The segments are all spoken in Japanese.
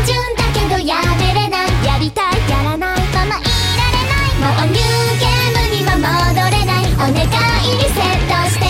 純だけどやめれない、やりたいやらないままいられない、もうニューゲームには戻れない、お願いリセットして。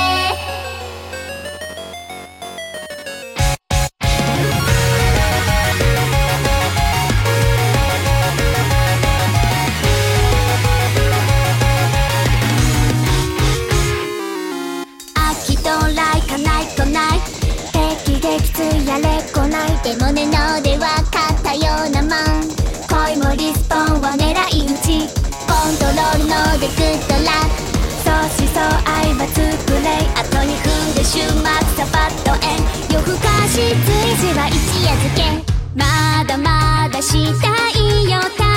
秋到来かないとない、敵撃墜やれこない、でもねので分かったようなもん、恋もリスポンを狙い撃ち、コントロールのでグッドラック、相思相愛は作れ、後に踏んで週末サバッと縁、夜更かし追事は一夜漬け、まだまだしたいよ